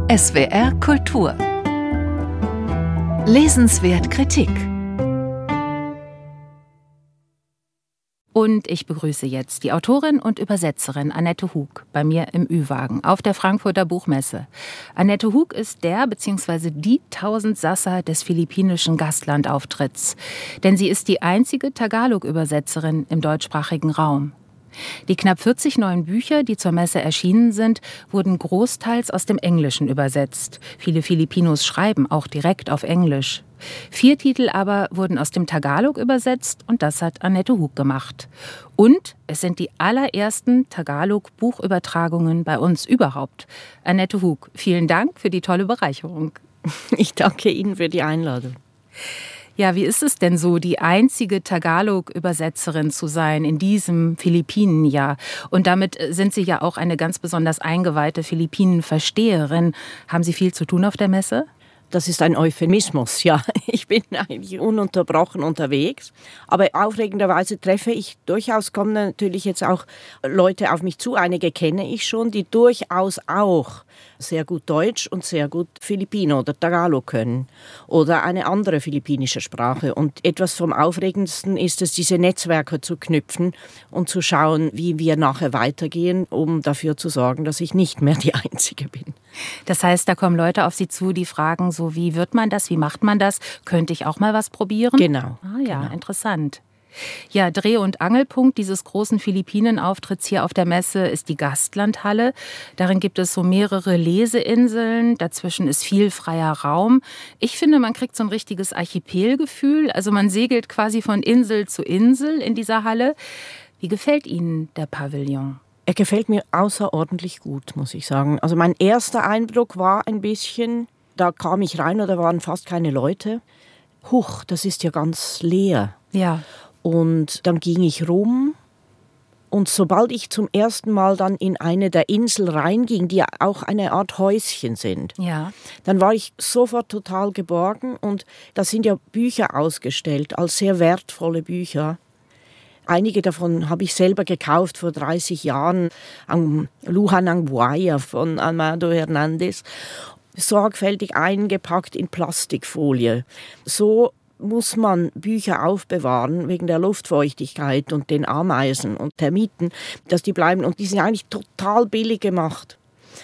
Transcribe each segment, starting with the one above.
SWR Kultur. Lesenswert Kritik. Und ich begrüße jetzt die Autorin und Übersetzerin Annette Hug bei mir im Ü-Wagen auf der Frankfurter Buchmesse. Annette Hug ist der bzw. die Tausendsassa des philippinischen Gastlandauftritts. Denn sie ist die einzige Tagalog-Übersetzerin im deutschsprachigen Raum. Die knapp 40 neuen Bücher, die zur Messe erschienen sind, wurden großteils aus dem Englischen übersetzt. Viele Filipinos schreiben auch direkt auf Englisch. 4 Titel aber wurden aus dem Tagalog übersetzt und das hat Annette Hug gemacht. Und es sind die allerersten Tagalog-Buchübertragungen bei uns überhaupt. Annette Hug, vielen Dank für die tolle Bereicherung. Ich danke Ihnen für die Einladung. Ja, wie ist es denn so, die einzige Tagalog-Übersetzerin zu sein in diesem Philippinenjahr? Und damit sind Sie ja auch eine ganz besonders eingeweihte Philippinen-Versteherin. Haben Sie viel zu tun auf der Messe? Das ist ein Euphemismus, ja. Ich bin eigentlich ununterbrochen unterwegs. Aber aufregenderweise treffe ich durchaus, kommen natürlich jetzt auch Leute auf mich zu. Einige kenne ich schon, die durchaus auch sehr gut Deutsch und sehr gut Filipino oder Tagalog können. Oder eine andere philippinische Sprache. Und etwas vom Aufregendsten ist es, diese Netzwerke zu knüpfen und zu schauen, wie wir nachher weitergehen, um dafür zu sorgen, dass ich nicht mehr die Einzige bin. Das heißt, da kommen Leute auf Sie zu, die fragen so, wie wird man das, wie macht man das? Könnte ich auch mal was probieren? Genau. Ah ja, genau. Interessant. Ja, Dreh- und Angelpunkt dieses großen Philippinen-Auftritts hier auf der Messe ist die Gastlandhalle. Darin gibt es so mehrere Leseinseln, dazwischen ist viel freier Raum. Ich finde, man kriegt so ein richtiges Archipelgefühl, also man segelt quasi von Insel zu Insel in dieser Halle. Wie gefällt Ihnen der Pavillon? Er gefällt mir außerordentlich gut, muss ich sagen. Also mein erster Eindruck war ein bisschen, da kam ich rein und da waren fast keine Leute. Huch, das ist ja ganz leer. Ja. Und dann ging ich rum und sobald ich zum ersten Mal dann in eine der Inseln reinging, die ja auch eine Art Häuschen sind, Ja. dann war ich sofort total geborgen und da sind ja Bücher ausgestellt als sehr wertvolle Bücher. Einige davon habe ich selber gekauft vor 30 Jahren, am Luha ng Buaya von Amado Hernandez, sorgfältig eingepackt in Plastikfolie. So muss man Bücher aufbewahren wegen der Luftfeuchtigkeit und den Ameisen und Termiten, dass die bleiben. Und die sind eigentlich total billig gemacht.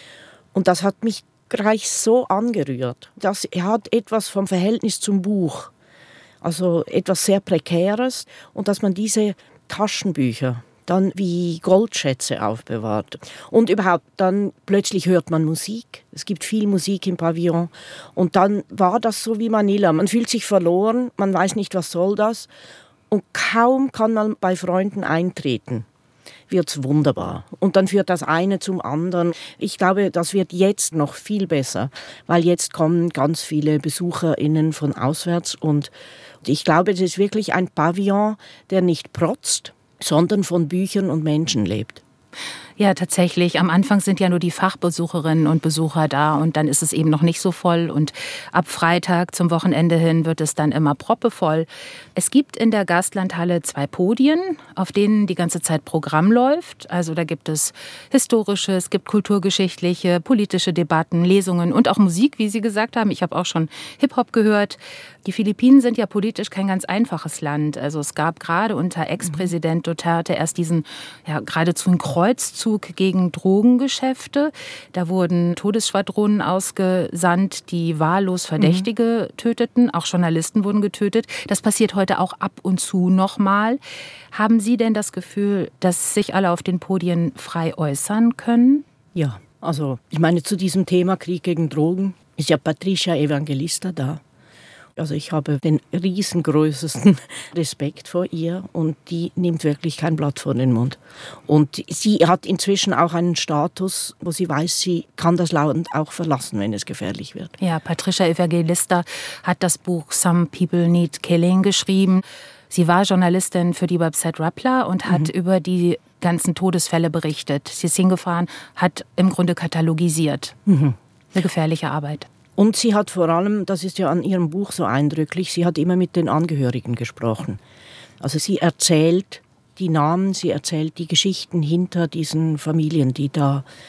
Und das hat mich gleich so angerührt. Das hat etwas vom Verhältnis zum Buch. Also etwas sehr Prekäres. Und dass man diese Taschenbücher dann wie Goldschätze aufbewahrt. Und überhaupt, dann plötzlich hört man Musik. Es gibt viel Musik im Pavillon. Und dann war das so wie Manila. Man fühlt sich verloren, man weiß nicht, was soll das. Und kaum kann man bei Freunden eintreten, wird's wunderbar. Und dann führt das eine zum anderen. Ich glaube, das wird jetzt noch viel besser, weil jetzt kommen ganz viele BesucherInnen von auswärts. Und ich glaube, das ist wirklich ein Pavillon, der nicht protzt, sondern von Büchern und Menschen lebt. Ja, tatsächlich. Am Anfang sind ja nur die Fachbesucherinnen und Besucher da und dann ist es eben noch nicht so voll. Und ab Freitag zum Wochenende hin wird es dann immer proppevoll. Es gibt in der Gastlandhalle 2 Podien, auf denen die ganze Zeit Programm läuft. Also da gibt es historische, es gibt kulturgeschichtliche, politische Debatten, Lesungen und auch Musik, wie Sie gesagt haben. Ich habe auch schon Hip-Hop gehört. Die Philippinen sind ja politisch kein ganz einfaches Land. Also es gab gerade unter Ex-Präsident Duterte erst diesen geradezu einen Kreuzzug gegen Drogengeschäfte. Da wurden Todesschwadronen ausgesandt, die wahllos Verdächtige töteten. Auch Journalisten wurden getötet. Das passiert heute auch ab und zu nochmal. Haben Sie denn das Gefühl, dass sich alle auf den Podien frei äußern können? Ja, also ich meine, zu diesem Thema Krieg gegen Drogen ist ja Patricia Evangelista da. Also ich habe den riesengrößten Respekt vor ihr und die nimmt wirklich kein Blatt vor den Mund. Und sie hat inzwischen auch einen Status, wo sie weiß, sie kann das Land auch verlassen, wenn es gefährlich wird. Ja, Patricia Evangelista hat das Buch Some People Need Killing geschrieben. Sie war Journalistin für die Website Rappler und hat über die ganzen Todesfälle berichtet. Sie ist hingefahren, hat im Grunde katalogisiert. Eine gefährliche Arbeit. Und sie hat vor allem, das ist ja an ihrem Buch so eindrücklich, sie hat immer mit den Angehörigen gesprochen. Also sie erzählt die Namen, sie erzählt die Geschichten hinter diesen Familien, die da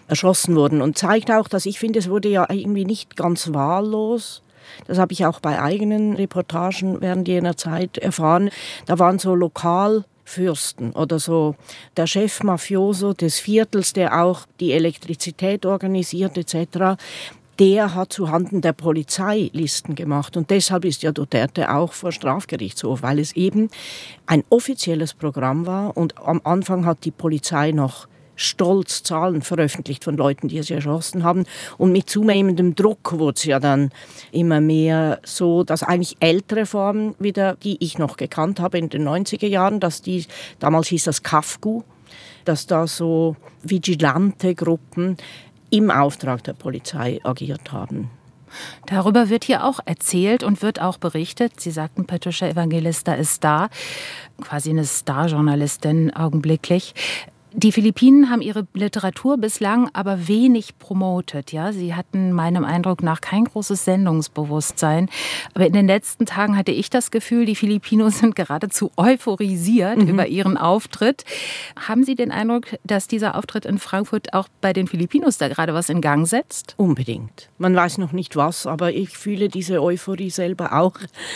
erschossen wurden. Und zeigt auch, dass ich finde, es wurde ja irgendwie nicht ganz wahllos. Das habe ich auch bei eigenen Reportagen während jener Zeit erfahren. Da waren so Lokalfürsten oder so der Chef-Mafioso des Viertels, der auch die Elektrizität organisiert etc., der hat zuhanden der Polizei Listen gemacht. Und deshalb ist ja Duterte auch vor Strafgerichtshof, weil es eben ein offizielles Programm war. Und am Anfang hat die Polizei noch stolz Zahlen veröffentlicht von Leuten, die es erschossen haben. Und mit zunehmendem Druck wurde es ja dann immer mehr so, dass eigentlich ältere Formen wieder, die ich noch gekannt habe in den 90er Jahren, damals hieß das KAFGU, dass da so vigilante Gruppen im Auftrag der Polizei agiert haben. Darüber wird hier auch erzählt und wird auch berichtet. Sie sagten, Patricia Evangelista ist da, quasi eine Starjournalistin augenblicklich. Die Philippinen haben ihre Literatur bislang aber wenig promotet. Ja? Sie hatten meinem Eindruck nach kein großes Sendungsbewusstsein. Aber in den letzten Tagen hatte ich das Gefühl, die Filipinos sind geradezu euphorisiert über ihren Auftritt. Haben Sie den Eindruck, dass dieser Auftritt in Frankfurt auch bei den Filipinos da gerade was in Gang setzt? Unbedingt. Man weiß noch nicht was, aber ich fühle diese Euphorie selber auch.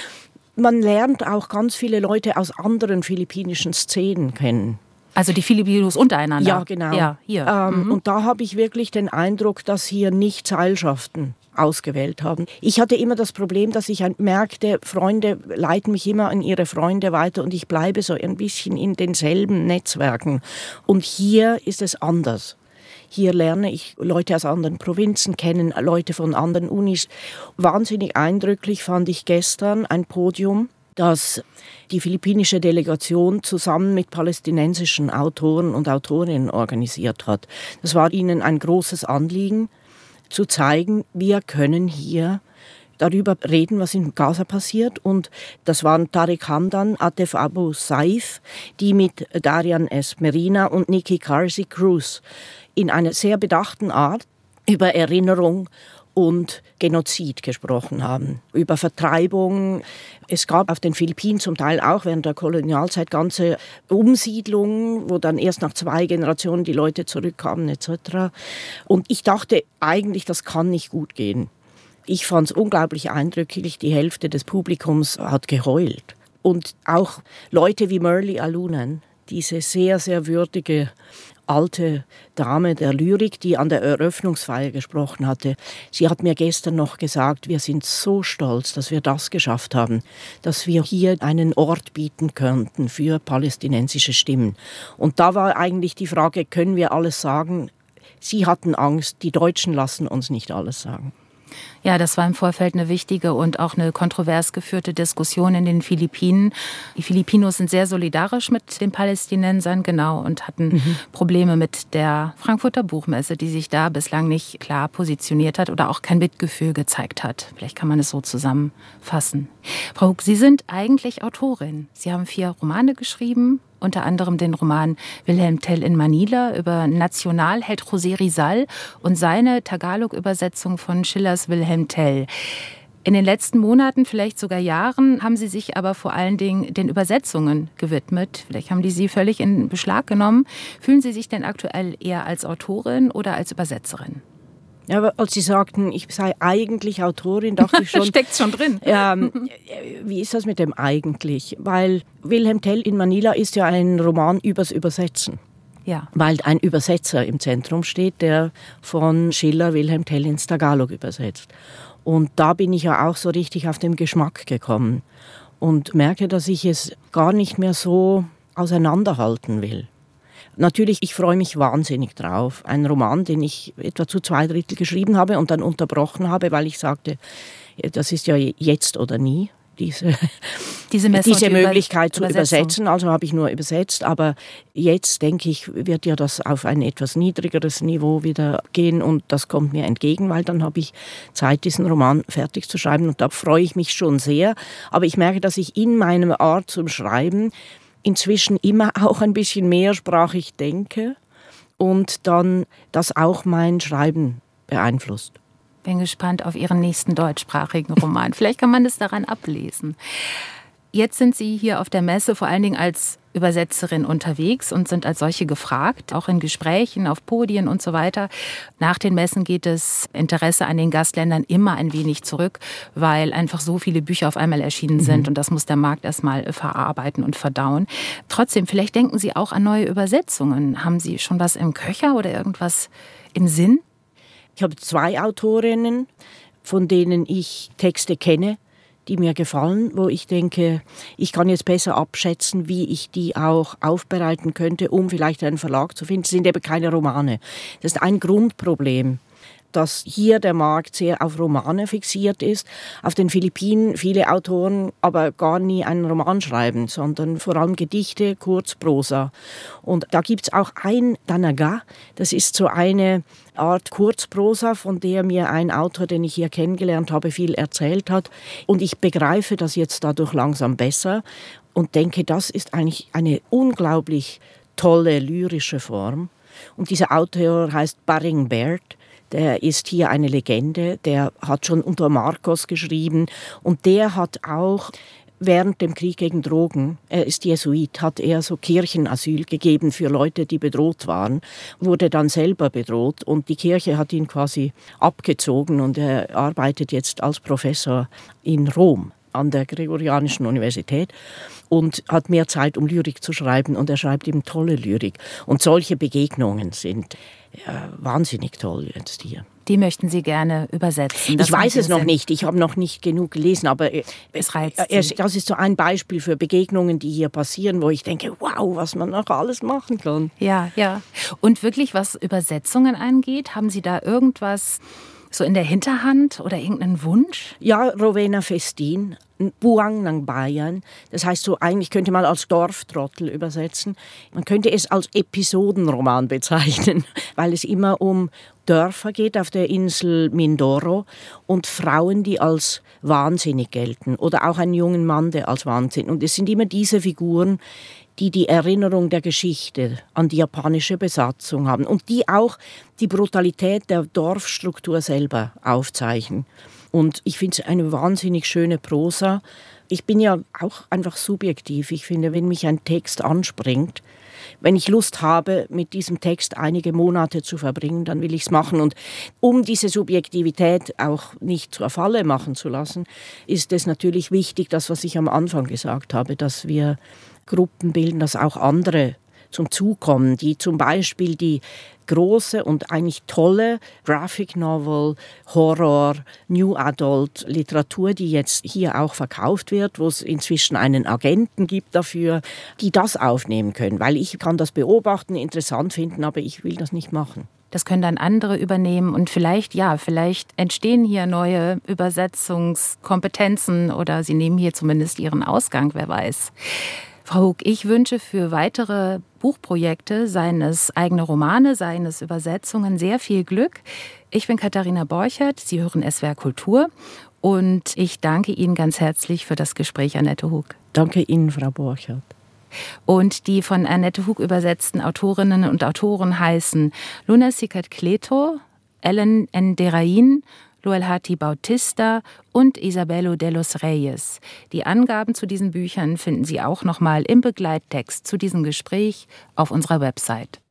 Man lernt auch ganz viele Leute aus anderen philippinischen Szenen kennen. Also die Filipinos untereinander? Ja, genau. Ja, hier. Und da habe ich wirklich den Eindruck, dass hier nicht Seilschaften ausgewählt haben. Ich hatte immer das Problem, dass ich merkte, Freunde leiten mich immer an ihre Freunde weiter und ich bleibe so ein bisschen in denselben Netzwerken. Und hier ist es anders. Hier lerne ich Leute aus anderen Provinzen kennen, Leute von anderen Unis. Wahnsinnig eindrücklich fand ich gestern ein Podium, das die philippinische Delegation zusammen mit palästinensischen Autoren und Autorinnen organisiert hat. Das war ihnen ein großes Anliegen, zu zeigen, wir können hier darüber reden, was in Gaza passiert. Und das waren Tariq Hamdan, Atef Abu Saif, die mit Darian S. Merina und Nikki Carsey Cruz in einer sehr bedachten Art über Erinnerung und Genozid gesprochen haben, über Vertreibung. Es gab auf den Philippinen zum Teil auch während der Kolonialzeit ganze Umsiedlungen, wo dann erst nach 2 Generationen die Leute zurückkamen etc. Und ich dachte eigentlich, das kann nicht gut gehen. Ich fand es unglaublich eindrücklich, die Hälfte des Publikums hat geheult. Und auch Leute wie Merle Alunan, diese sehr, sehr würdige alte Dame der Lyrik, die an der Eröffnungsfeier gesprochen hatte. Sie hat mir gestern noch gesagt, wir sind so stolz, dass wir das geschafft haben, dass wir hier einen Ort bieten könnten für palästinensische Stimmen. Und da war eigentlich die Frage, können wir alles sagen? Sie hatten Angst, die Deutschen lassen uns nicht alles sagen. Ja, das war im Vorfeld eine wichtige und auch eine kontrovers geführte Diskussion in den Philippinen. Die Filipinos sind sehr solidarisch mit den Palästinensern, genau, und hatten Probleme mit der Frankfurter Buchmesse, die sich da bislang nicht klar positioniert hat oder auch kein Mitgefühl gezeigt hat. Vielleicht kann man es so zusammenfassen. Frau Hug, Sie sind eigentlich Autorin. Sie haben 4 Romane geschrieben, unter anderem den Roman Wilhelm Tell in Manila über Nationalheld José Rizal und seine Tagalog-Übersetzung von Schillers Wilhelm Tell. In den letzten Monaten, vielleicht sogar Jahren, haben Sie sich aber vor allen Dingen den Übersetzungen gewidmet. Vielleicht haben die Sie völlig in Beschlag genommen. Fühlen Sie sich denn aktuell eher als Autorin oder als Übersetzerin? Ja, aber als Sie sagten, ich sei eigentlich Autorin, dachte ich schon... Steckt's schon drin. Wie ist das mit dem eigentlich? Weil Wilhelm Tell in Manila ist ja ein Roman übers Übersetzen. Ja. Weil ein Übersetzer im Zentrum steht, der von Schiller Wilhelm Tell ins Tagalog übersetzt. Und da bin ich ja auch so richtig auf den Geschmack gekommen und merke, dass ich es gar nicht mehr so auseinanderhalten will. Natürlich, ich freue mich wahnsinnig drauf. Ein Roman, den ich etwa zu 2/3 geschrieben habe und dann unterbrochen habe, weil ich sagte, das ist ja jetzt oder nie, diese Möglichkeit zu übersetzen. Also habe ich nur übersetzt. Aber jetzt, denke ich, wird ja das auf ein etwas niedrigeres Niveau wieder gehen und das kommt mir entgegen, weil dann habe ich Zeit, diesen Roman fertig zu schreiben und da freue ich mich schon sehr. Aber ich merke, dass ich in meiner Art zum Schreiben inzwischen immer auch ein bisschen mehrsprachig denke und dann das auch mein Schreiben beeinflusst. Bin gespannt auf Ihren nächsten deutschsprachigen Roman. Vielleicht kann man das daran ablesen. Jetzt sind Sie hier auf der Messe vor allen Dingen als Übersetzerin unterwegs und sind als solche gefragt, auch in Gesprächen, auf Podien und so weiter. Nach den Messen geht das Interesse an den Gastländern immer ein wenig zurück, weil einfach so viele Bücher auf einmal erschienen sind und das muss der Markt erstmal verarbeiten und verdauen. Trotzdem, vielleicht denken Sie auch an neue Übersetzungen. Haben Sie schon was im Köcher oder irgendwas im Sinn? Ich habe 2 Autorinnen, von denen ich Texte kenne, die mir gefallen, wo ich denke, ich kann jetzt besser abschätzen, wie ich die auch aufbereiten könnte, um vielleicht einen Verlag zu finden. Das sind eben keine Romane. Das ist ein Grundproblem, dass hier der Markt sehr auf Romane fixiert ist. Auf den Philippinen viele Autoren aber gar nie einen Roman schreiben, sondern vor allem Gedichte, Kurzprosa. Und da gibt es auch ein Tanaga, das ist so eine Art Kurzprosa, von der mir ein Autor, den ich hier kennengelernt habe, viel erzählt hat. Und ich begreife das jetzt dadurch langsam besser und denke, das ist eigentlich eine unglaublich tolle lyrische Form. Und dieser Autor heißt Baring Baird. Der ist hier eine Legende, der hat schon unter Marcos geschrieben und der hat auch während dem Krieg gegen Drogen, er ist Jesuit, hat er so Kirchenasyl gegeben für Leute, die bedroht waren, wurde dann selber bedroht und die Kirche hat ihn quasi abgezogen und er arbeitet jetzt als Professor in Rom an der Gregorianischen Universität und hat mehr Zeit, um Lyrik zu schreiben und er schreibt eben tolle Lyrik. Und solche Begegnungen sind wahnsinnig toll jetzt hier. Die möchten Sie gerne übersetzen? Ich weiß es noch nicht, ich habe noch nicht genug gelesen, aber es reizt Sie. Das ist so ein Beispiel für Begegnungen, die hier passieren, wo ich denke, wow, was man noch alles machen kann. Ja, ja. Und wirklich, was Übersetzungen angeht, haben Sie da irgendwas so in der Hinterhand oder irgendeinen Wunsch? Ja, Rowena Festin, Buang ng Bayan. Das heißt so, eigentlich könnte man als Dorftrottel übersetzen. Man könnte es als Episodenroman bezeichnen, weil es immer um Dörfer geht auf der Insel Mindoro und Frauen, die als wahnsinnig gelten oder auch einen jungen Mann, der als wahnsinnig. Und es sind immer diese Figuren, die die Erinnerung der Geschichte an die japanische Besatzung haben und die auch die Brutalität der Dorfstruktur selber aufzeichnen. Und ich finde es eine wahnsinnig schöne Prosa. Ich bin ja auch einfach subjektiv. Ich finde, wenn mich ein Text anspringt, wenn ich Lust habe, mit diesem Text einige Monate zu verbringen, dann will ich es machen. Und um diese Subjektivität auch nicht zur Falle machen zu lassen, ist es natürlich wichtig, das, was ich am Anfang gesagt habe, dass wir Gruppen bilden, dass auch andere zum Zug kommen, die zum Beispiel die große und eigentlich tolle Graphic Novel, Horror, New Adult Literatur, die jetzt hier auch verkauft wird, wo es inzwischen einen Agenten gibt dafür, die das aufnehmen können. Weil ich kann das beobachten, interessant finden, aber ich will das nicht machen. Das können dann andere übernehmen und vielleicht entstehen hier neue Übersetzungskompetenzen oder Sie nehmen hier zumindest Ihren Ausgang, wer weiß. Frau Hug, ich wünsche für weitere Buchprojekte, seien es eigene Romane, seien es Übersetzungen, sehr viel Glück. Ich bin Katharina Borchert, Sie hören SWR Kultur und ich danke Ihnen ganz herzlich für das Gespräch, Annette Hug. Danke Ihnen, Frau Borchert. Und die von Annette Hug übersetzten Autorinnen und Autoren heißen Luna Sikat Kleto, Ellen Nderain, Luelhati Bautista und Isabelo de los Reyes. Die Angaben zu diesen Büchern finden Sie auch nochmal im Begleittext zu diesem Gespräch auf unserer Website.